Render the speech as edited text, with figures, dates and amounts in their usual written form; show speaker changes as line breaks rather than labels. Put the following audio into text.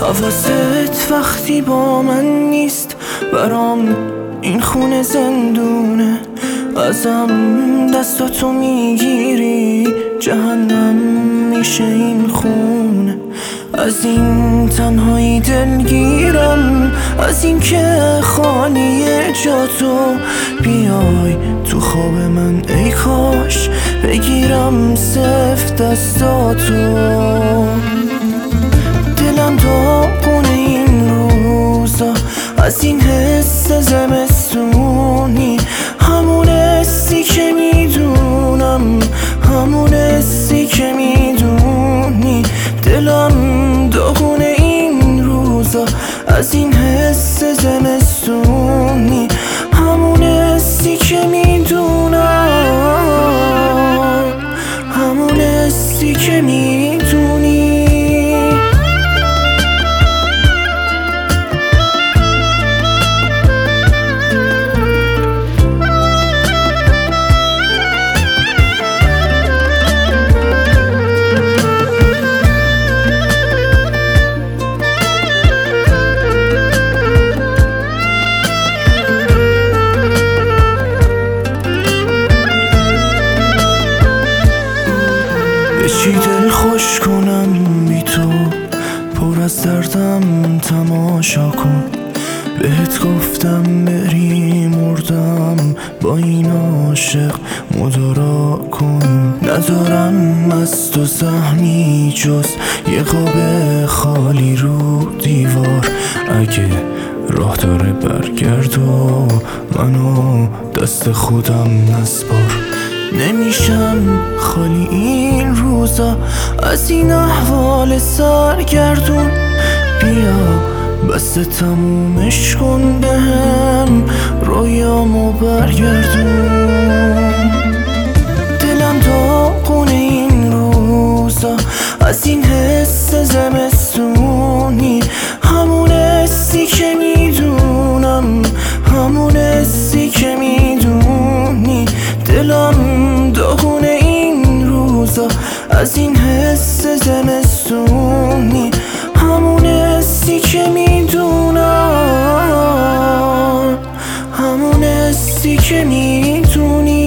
حواست وقتی با من نیست برام این خونه زندونه، ازم دستاتو میگیری جهنم میشه این خونه. از این تنهایی دلگیرم، از این که خالیه جاتو، بیای تو خواب من ای کاش بگیرم سفت دستاتو. دلم داغونه این روزا از این حس زمستونی، همون حسی که میدونم، همون حسی که میدونی. دلم داغونه این روزا از این حس زمستونی، همون حسی که میدونم، همون حسی که میدونی. چی دل خوش کنم بی تو، پر از دردم تماشا کن. بهت گفتم بری مردم، با این عاشق مدارا کن. ندارم از تو سهمی جز یه قاب خالی رو دیوار. اگه راه داره برگرد و منو دست خودم نسپار. نمیشم خالی این روزا از این احوال سرگردون، بیا بس تمومش کن بهم رویامو برگردون. دلم داغونه این روزا از این حس زمستونی، همون حسی که میدونم، همون حسی که میدونی. دلم داغونه این روزا از این حس زمستونی، همون حسی که میدونم، همون حسی که میدونی.